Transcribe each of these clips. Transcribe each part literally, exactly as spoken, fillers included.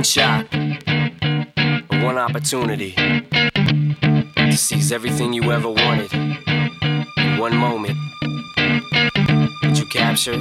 one shot, one opportunity to seize everything you ever wanted in one moment. Did you capture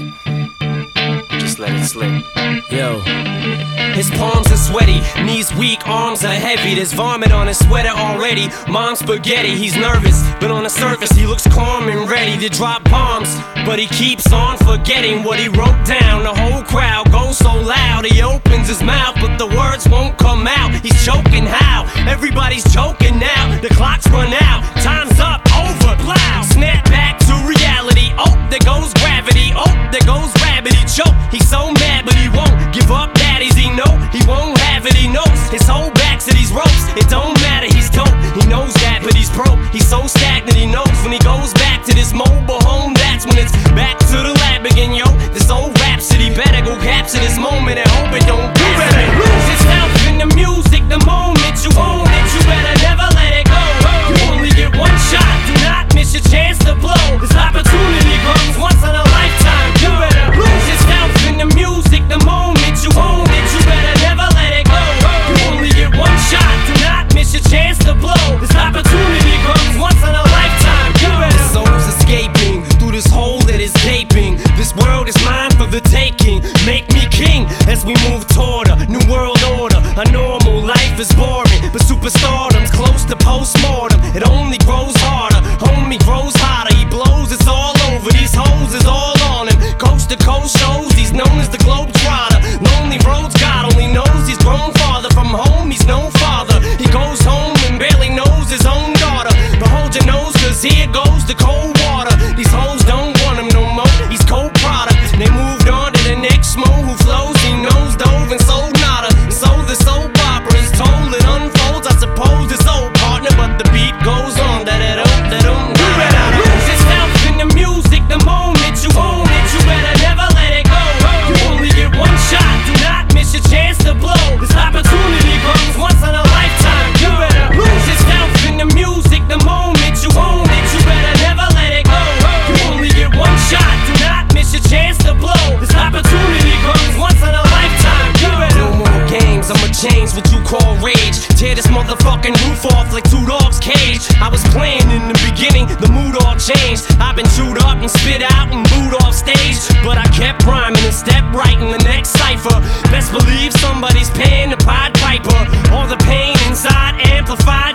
it? Just let it slip. Yo. His palms are sweaty, knees weak, arms are heavy. There's vomit on his sweater already. Mom's spaghetti, he's nervous, but on the surface he looks calm and ready to drop bombs. But he keeps on forgetting what he wrote down. The whole crowd goes so loud, he opens his mouth, but the words won't come out. He's choking how? Everybody's choking now. The clock's run out, time's up, over, plow. Snap back to reality, oh, there goes gravity. Oh, there goes rabbit, he choke. He's so mad, but he won't give up. Daddies, he know he won't have it, he knows his whole back to these ropes. It don't matter, he's dope, he knows that, but he's broke. He's so stagnant, he knows when he goes back to this mobile home, that's when it's back to the lab again, yo. This old rhapsody better go capture this moment and hope it don't pass. You better lose yourself in the music the moment you own it. You better never let it go. You only get one shot, do not miss your chance to blow. This opportunity comes once in a lifetime. You better lose yourself in the music the moment you own it. You better never let it go. You only get one shot, do not miss your chance to blow. This opportunity comes once in a lifetime. You better. The soul's escaping through this hole that is gaping. This world is mine for the taking. Make me king as we move toward a new world order. A normal life is boring, but superstardom's close to postmortem. It only grows harder, homie grows hotter. He blows, it's all over. These hoes is all on him. Coast to coast shows, he's known as the Globetrotter. Lonely roads, God only knows he's grown farther from home. He's no father. He goes home and barely knows his own daughter. But hold your nose, cause here goes the cold water. These hoes don't want him no more. He's cold product. They moved on to the next mo who flows. He knows dove and sold nada. And so the soap opera is told. It unfolds. I suppose it's old partner, but the beat goes on. Da da da da da. You better lose yourself in the music the moment you own it. You better never let it go. You only get one shot. Do not miss your chance to blow. This opportunity comes once in a lifetime. You better lose yourself in the music the moment you own it. You better never let it go. You only get one shot. Do not miss your chance to blow. This opportunity comes once in a lifetime. You better. No more games. I'ma change what you call rage. Tear this motherfucking roof off like two dogs' cage. I was playing in the beginning, the mood all changed. I've been chewed up and spit out and booed off stage, but I kept rhyming and stepped right in the next cipher. Best believe somebody's paying the Pied Piper. All the pain inside amplified.